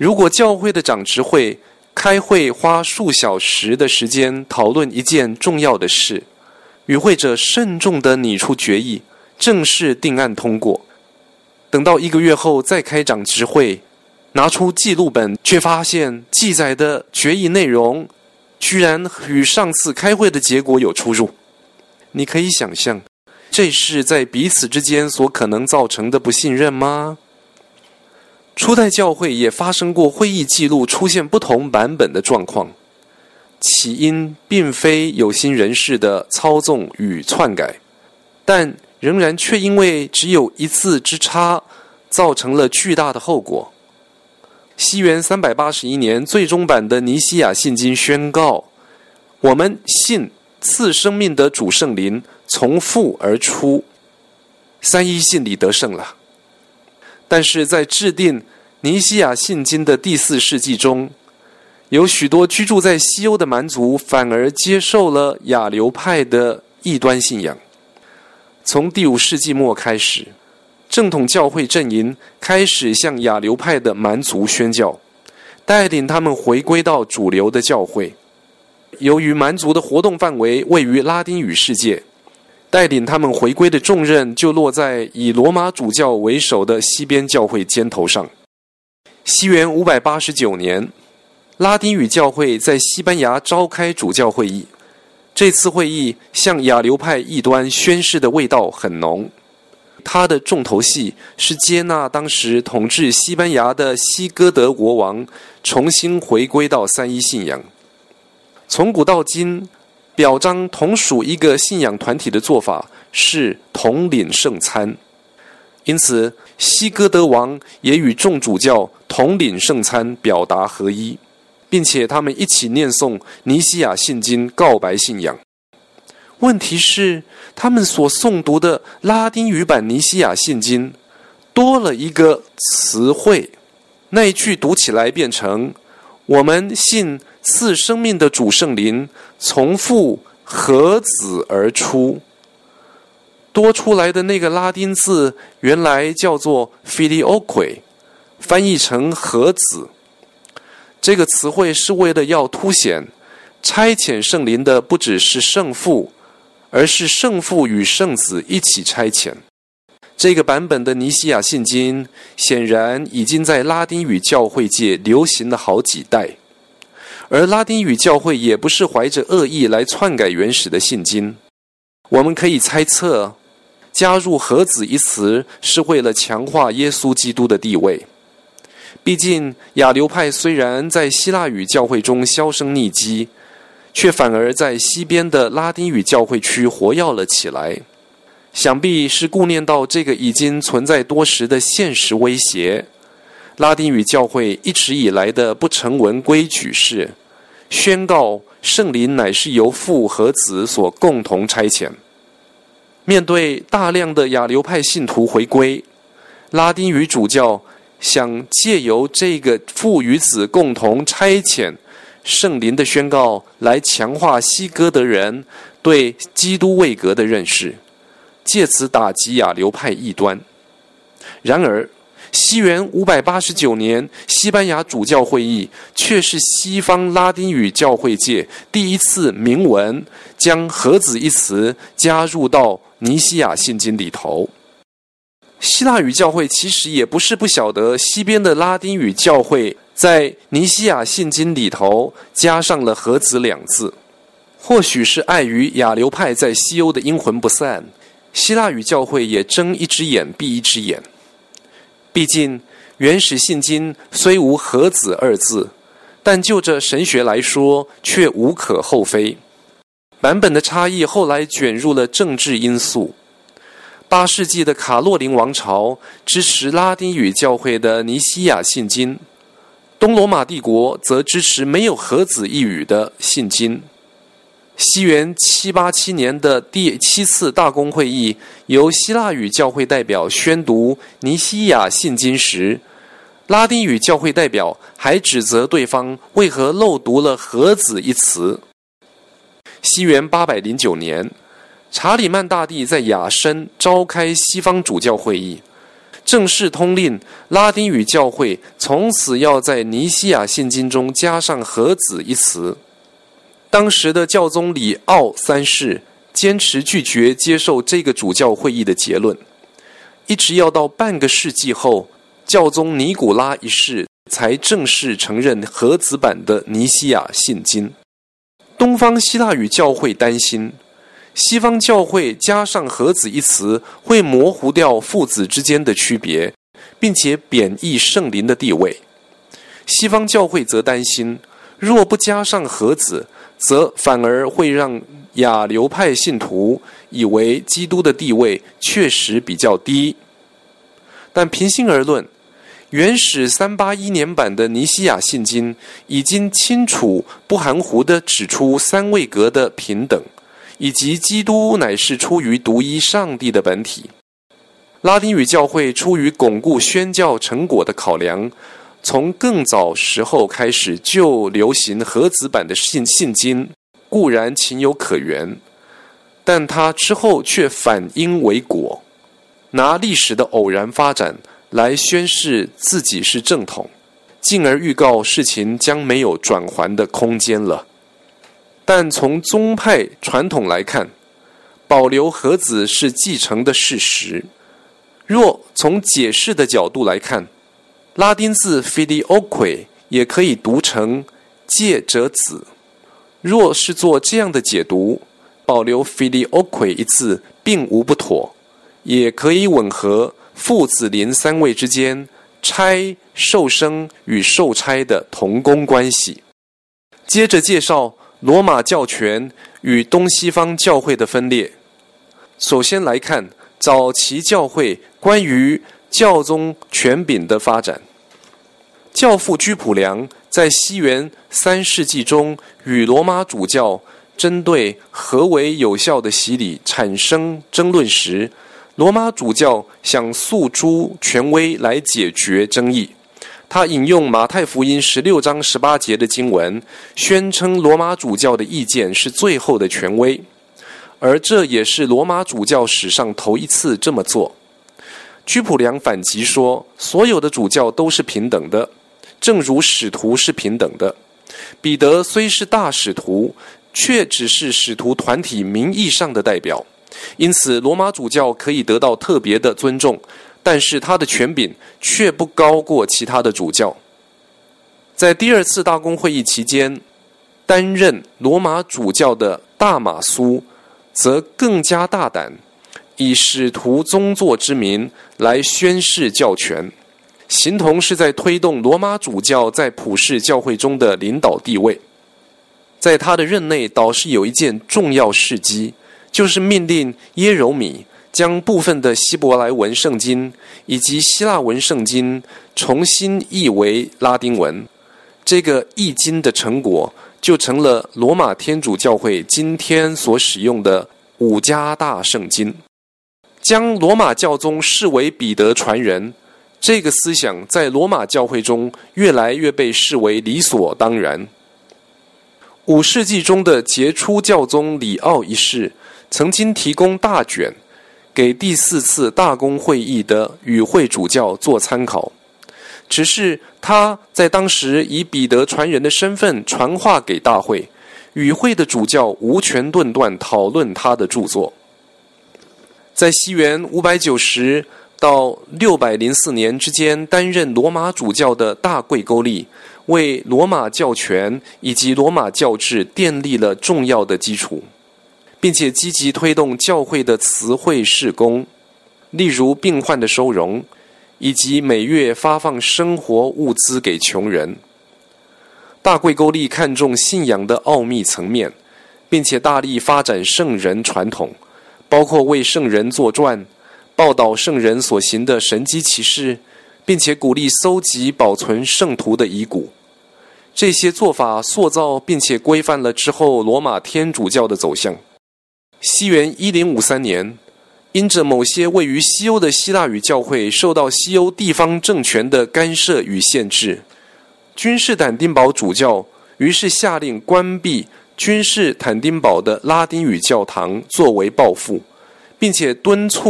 如果教会的长执会开会花数小时的时间讨论一件重要的事，与会者慎重地拟出决议，正式定案通过，等到1个月后再开长执会，拿出记录本，却发现记载的决议内容居然与上次开会的结果有出入。你可以想象，这是在彼此之间所可能造成的不信任吗？初代教会也发生过会议记录出现不同版本的状况，起因并非有心人士的操纵与篡改，但仍然却因为只有一字之差，造成了巨大的后果。西元381年最终版的尼西亚信经宣告，我们信赐生命的主圣灵从父而出，三一信里得胜了。但是在制定尼西亚信经的第4世纪中，有许多居住在西欧的蛮族反而接受了亚流派的异端信仰。从第5世纪末开始，正统教会阵营开始向亚流派的蛮族宣教，带领他们回归到主流的教会。由于蛮族的活动范围位于拉丁语世界，带领他们回归的重任就落在以罗马主教为首的西边教会肩头上。西元589年，拉丁语教会在西班牙召开主教会议，这次会议向亚流派异端宣誓的味道很浓。他的重头戏是接纳当时统治西班牙的西哥德国王重新回归到三一信仰。从古到今，表彰同属一个信仰团体的做法是统领圣餐，因此西哥德王也与众主教统领圣餐，表达合一，并且他们一起念诵尼西亚信经，告白信仰。问题是，他们所诵读的拉丁语版尼西亚信经多了一个词汇，那一句读起来变成我们信赐生命的主圣灵从父和子而出。多出来的那个拉丁字原来叫做 filioque， 翻译成和子。这个词汇是为了要凸显差遣圣灵的不只是圣父，而是圣父与圣子一起差遣。这个版本的尼西亚信经显然已经在拉丁语教会界流行了好几代，而拉丁语教会也不是怀着恶意来篡改原始的信经。我们可以猜测，加入和子一词是为了强化耶稣基督的地位。毕竟亚流派虽然在希腊语教会中销声匿迹，却反而在西边的拉丁语教会区活跃了起来。想必是顾念到这个已经存在多时的现实威胁，拉丁语教会一直以来的不成文规矩是宣告圣灵乃是由父和子所共同差遣。面对大量的亚流派信徒回归，拉丁语主教想借由这个父与子共同差遣圣灵的宣告来强化西哥德人对基督位格的认识，借此打击亚流派异端。然而西元589年西班牙主教会议却是西方拉丁语教会界第一次明文将和子一词加入到尼西亚信经里头。希腊语教会其实也不是不晓得西边的拉丁语教会在尼西亚信经里头加上了和子2字，或许是碍于亚流派在西欧的阴魂不散，希腊语教会也睁一只眼闭一只眼。毕竟原始信经虽无和子2字，但就这神学来说却无可厚非。版本的差异后来卷入了政治因素。8世纪的卡洛林王朝支持拉丁语教会的尼西亚信经，东罗马帝国则支持没有和子一语的信经。西元787年的第7次大公会议，由希腊语教会代表宣读尼西亚信经时，拉丁语教会代表还指责对方为何漏读了和子一词。西元809年，查理曼大帝在亚琛召开西方主教会议， 正式通令拉丁语教会从此要在尼西亚信经中加上和子一词。当时的教宗里奥三世坚持拒绝接受这个主教会议的结论，一直要到半个世纪后，教宗尼古拉一世才正式承认和子版的尼西亚信经。东方希腊语教会担心西方教会加上和子一词会模糊掉父子之间的区别，并且贬义圣灵的地位。西方教会则担心，若不加上和子，则反而会让亚流派信徒以为基督的地位确实比较低。但平心而论，原始381年版的尼西亚信经已经清楚不含糊地指出三位格的平等，以及基督乃是出于独一上帝的本体。拉丁语教会出于巩固宣教成果的考量，从更早时候开始就流行和子版的信经，固然情有可原，但它之后却反因为果，拿历史的偶然发展来宣示自己是正统，进而预告事情将没有转圜的空间了。但从宗派传统来看，保留和子是继承的事实。若从解释的角度来看，拉丁字 filioque 也可以读成借者子。若是做这样的解读，保留 filioque 一字并无不妥，也可以吻合父子灵三位之间差、受生与受差的同工关系。接着介绍罗马教权与东西方教会的分裂。首先来看早期教会关于教宗权柄的发展。教父居普良在西元3世纪中与罗马主教针对何为有效的洗礼产生争论时，罗马主教想诉诸权威来解决争议。他引用马太福音16章18节的经文，宣称罗马主教的意见是最后的权威，而这也是罗马主教史上头一次这么做。居普良反击说，所有的主教都是平等的，正如使徒是平等的。彼得虽是大使徒，却只是使徒团体名义上的代表，因此罗马主教可以得到特别的尊重，但是他的权柄却不高过其他的主教。在第二次大公会议期间，担任罗马主教的大马苏则更加大胆，以使徒宗座之名来宣示教权，形同是在推动罗马主教在普世教会中的领导地位。在他的任内倒是有一件重要事迹，就是命令耶柔米将部分的希伯来文圣经以及希腊文圣经重新译为拉丁文。这个译经的成果就成了罗马天主教会今天所使用的五家大圣经。将罗马教宗视为彼得传人，这个思想在罗马教会中越来越被视为理所当然。5世纪中的杰出教宗里奥一世曾经提供大卷给第4次大公会议的与会主教做参考，只是他在当时以彼得传人的身份传话给大会，与会的主教无权论断讨论他的著作。在西元590到604年之间担任罗马主教的大贵沟利，为罗马教权以及罗马教制奠立了重要的基础，并且积极推动教会的慈惠事工，例如病患的收容，以及每月发放生活物资给穷人。大贵沟利看重信仰的奥秘层面，并且大力发展圣人传统，包括为圣人作传，报道圣人所行的神迹奇事，并且鼓励搜集保存圣徒的遗骨。这些做法塑造并且规范了之后罗马天主教的走向。西元1053年，因着某些位于西欧的希腊语教会受到西欧地方政权的干涉与限制，君士坦丁堡主教于是下令关闭君士坦丁堡的拉丁语教堂作为报复，并且敦促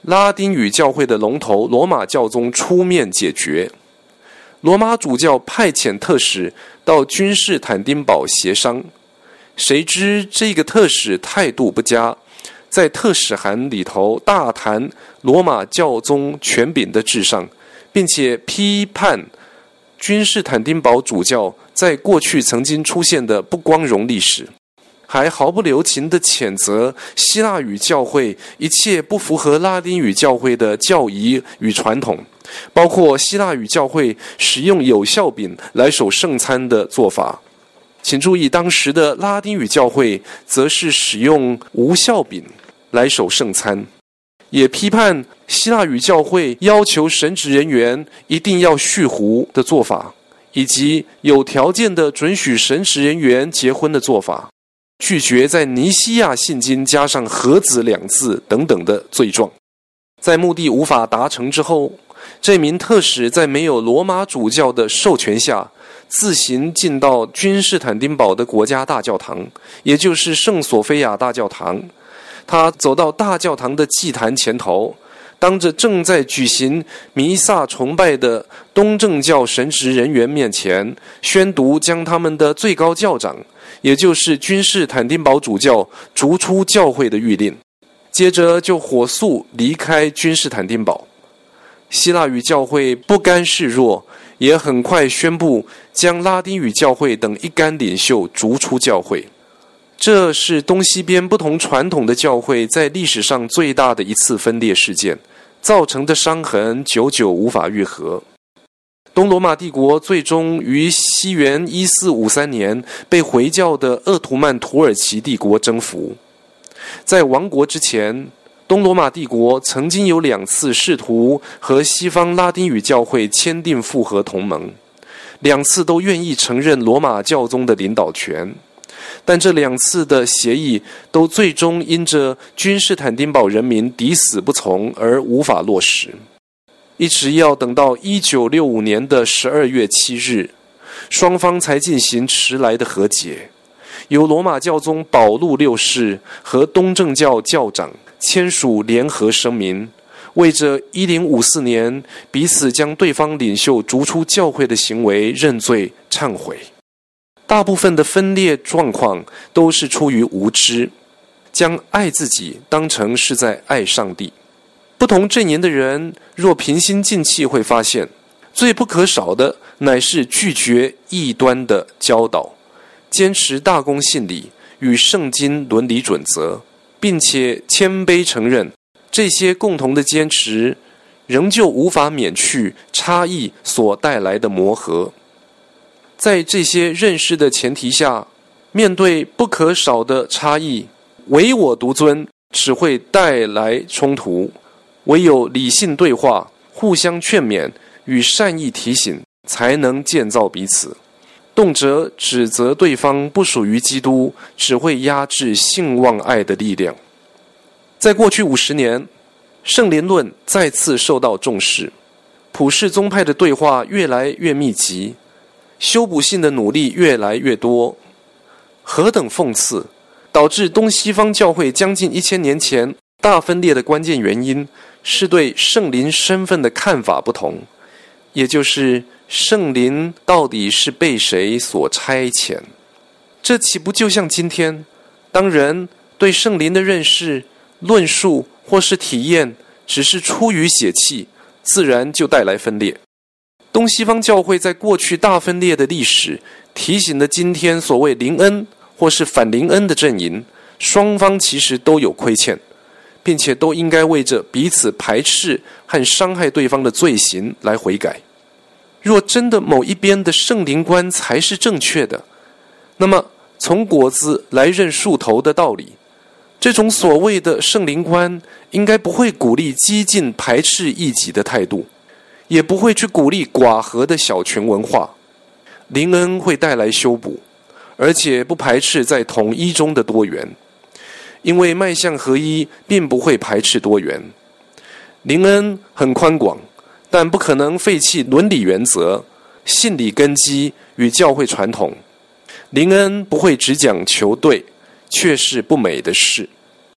拉丁语教会的龙头罗马教宗出面解决。罗马主教派遣特使到君士坦丁堡协商，谁知这个特使态度不佳，在特使函里头大谈罗马教宗权柄的至上，并且批判君士坦丁堡主教在过去曾经出现的不光荣历史，还毫不留情地谴责希腊语教会一切不符合拉丁语教会的教仪与传统，包括希腊语教会使用有酵饼来守圣餐的做法。请注意，当时的拉丁语教会则是使用无酵饼来守圣餐。也批判希腊语教会要求神职人员一定要蓄胡的做法，以及有条件的准许神职人员结婚的做法，拒绝在尼西亚信经加上合子2字等等的罪状。在目的无法达成之后，这名特使在没有罗马主教的授权下，自行进到君士坦丁堡的国家大教堂，也就是圣索菲亚大教堂。他走到大教堂的祭坛前头，当着正在举行弥撒崇拜的东正教神职人员面前，宣读将他们的最高教长，也就是君士坦丁堡主教逐出教会的谕令，接着就火速离开君士坦丁堡。希腊语教会不甘示弱，也很快宣布将拉丁语教会等一干领袖逐出教会。这是东西边不同传统的教会在历史上最大的一次分裂事件，造成的伤痕久久无法愈合。东罗马帝国最终于西元1453年被回教的鄂图曼土耳其帝国征服。在亡国之前，东罗马帝国曾经有2次试图和西方拉丁语教会签订复合同盟，2次都愿意承认罗马教宗的领导权。但这2次的协议都最终因着君士坦丁堡人民抵死不从而无法落实，一直要等到1965年的12月7日，双方才进行迟来的和解，由罗马教宗保禄6世和东正教教长签署联合声明，为着1054年彼此将对方领袖逐出教会的行为认罪忏悔。大部分的分裂状况都是出于无知，将爱自己当成是在爱上帝。不同阵营的人若平心静气，会发现最不可少的乃是拒绝异端的教导，坚持大公信理与圣经伦理准则，并且谦卑承认这些共同的坚持仍旧无法免去差异所带来的磨合。在这些认识的前提下，面对不可少的差异，唯我独尊只会带来冲突，唯有理性对话、互相劝勉与善意提醒，才能建造彼此。动辄指责对方不属于基督，只会压制信望爱的力量。在过去50年，圣灵论再次受到重视，普世宗派的对话越来越密集，修补性的努力越来越多。何等讽刺！导致东西方教会将近1000年前大分裂的关键原因，是对圣灵身份的看法不同，也就是圣灵到底是被谁所差遣。这岂不就像今天，当人对圣灵的认识、论述或是体验只是出于血气，自然就带来分裂。东西方教会在过去大分裂的历史，提醒了今天所谓灵恩或是反灵恩的阵营，双方其实都有亏欠，并且都应该为着彼此排斥和伤害对方的罪行来悔改。若真的某一边的圣灵观才是正确的，那么从果子来认树头的道理，这种所谓的圣灵观应该不会鼓励激进排斥异己的态度，也不会去鼓励寡合的小群文化。灵恩会带来修补，而且不排斥在统一中的多元，因为迈向合一并不会排斥多元。灵恩很宽广，但不可能废弃伦理原则、信理根基与教会传统。灵恩不会只讲求对，却是不美的事。